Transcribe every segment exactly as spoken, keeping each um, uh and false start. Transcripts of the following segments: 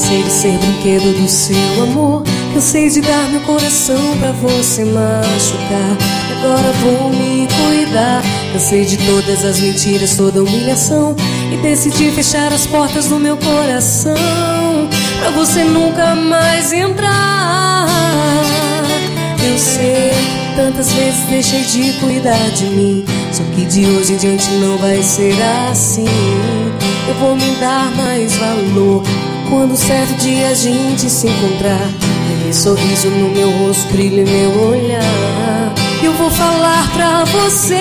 cansei de ser brinquedo do seu amor. Cansei de dar meu coração pra você machucar. Agora vou me cuidar. Cansei de todas as mentiras, toda humilhação, e decidi fechar as portas do meu coração pra você nunca mais entrar. Eu sei, tantas vezes deixei de cuidar de mim, só que de hoje em diante não vai ser assim. Eu vou me dar mais valor quando certo dia a gente se encontrar. Aquele sorriso no meu rosto, brilho em meu olhar. Eu vou falar pra você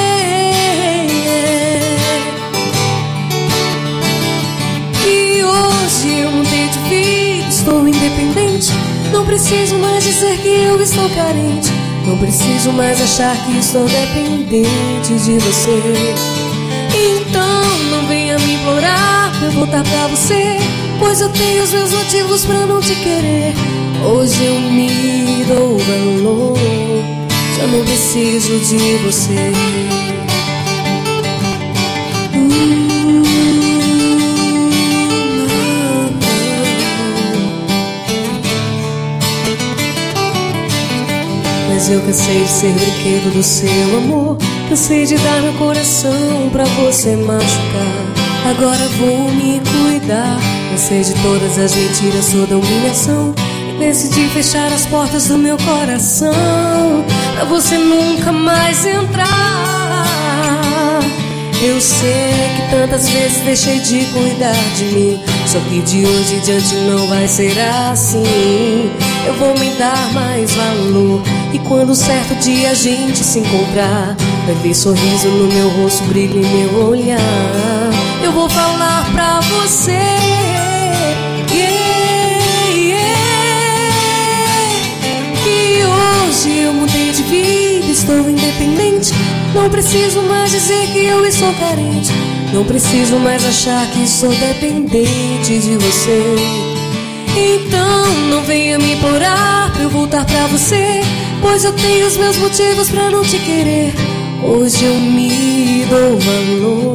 que hoje eu mudei de vida, estou independente. Não preciso mais dizer que eu estou carente. Não preciso mais achar que estou dependente de você. Então não venha me implorar pra eu voltar pra você, pois eu tenho os meus motivos pra não te querer. Hoje eu me dou valor, já não preciso de você. Mas eu cansei de ser brinquedo do seu amor. Cansei de dar meu coração pra você machucar. Agora vou me cuidar. Cansei de todas as mentiras, toda humilhação, e decidi fechar as portas do meu coração pra você nunca mais entrar. Eu sei que tantas vezes deixei de cuidar de mim, só que de hoje em diante não vai ser assim. Eu vou me dar mais valor, e quando certo dia a gente se encontrar, vai ver sorriso no meu rosto, brilho em meu olhar. Eu vou falar pra você yeah, yeah, que hoje eu mudei de vida, estou independente. Não preciso mais dizer que eu estou carente. Não preciso mais achar que sou dependente de você. Então não venha me implorar pra eu voltar pra você, pois eu tenho os meus motivos pra não te querer. Hoje eu me dou valor,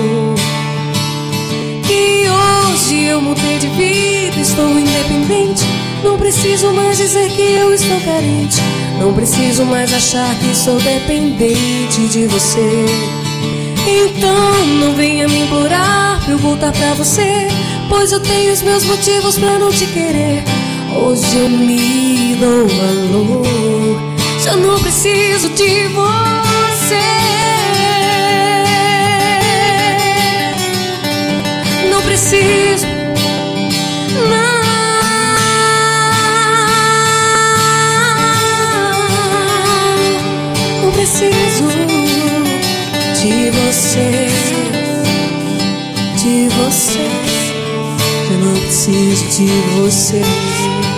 que hoje eu mudei de vida, estou independente. Não preciso mais dizer que eu estou carente. Não preciso mais achar que sou dependente de você. Então não venha me implorar pra eu voltar pra você, pois eu tenho os meus motivos pra não te querer. Hoje eu me dou valor, já não preciso de você. Não preciso, não. Não preciso de você, de você. Eu não preciso de você.